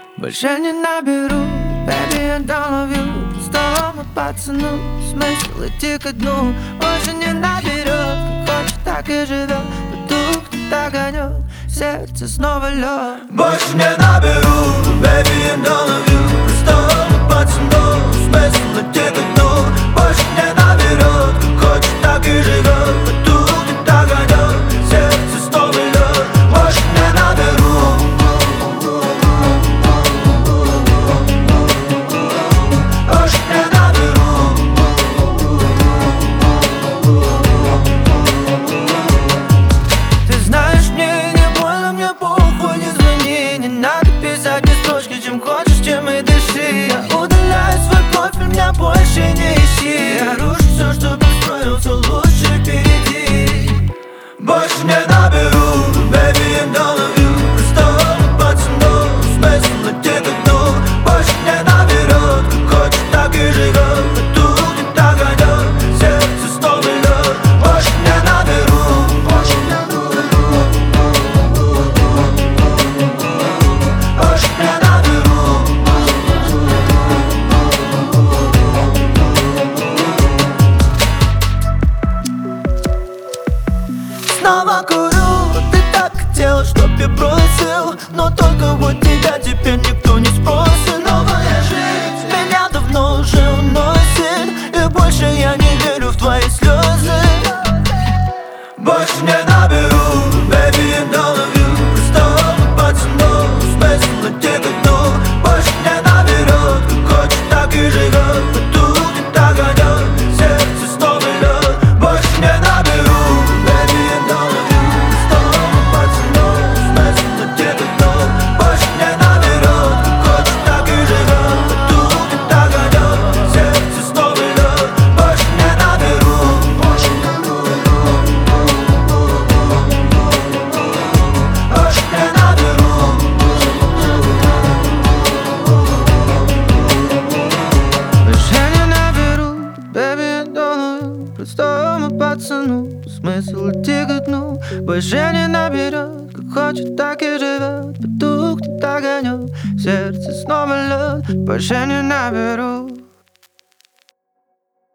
Больше не наберу, baby, I don't love you. Простому пацану смысл идти ко дну. Больше не наберет, как хочет, так и живет. Потухнет огонек, сердце снова лед. Больше не наберу, baby, I don't love you. Простому пацану смысл идти ко дну. Больше не наберет, как хочет, так и живет. Потухнет огонек, сердце снова лед. Больше не наберу. Больше не ищи, я рушу все, что построил, все лучше впереди. Больше не наберу, baby, I don't love you. Простому пацану смысл идти ко дну. Больше не наберет, как хочет, так и живет. Потухнет огонек, сердце снова лед. Больше не наберу. Больше не наберу. Больше не наберу. Снова курю, ты так хотела, чтоб я бросил. Но только вот тебя теперь никто не спросит. Новая жизнь меня давно уже уносит, и больше я не верю в твои слезы. Больше не наберу, baby, I don't love you. Простому пацану смысл идти ко дну. Больше не наберет, как хочет, так и живет. Потухнет огонек, сердце снова лед. Больше не наберу. Простому пацану смысл идти ко дну. Больше не наберет, как хочет, так и живет. Потухнет огонек, сердце снова лед. Больше не наберу.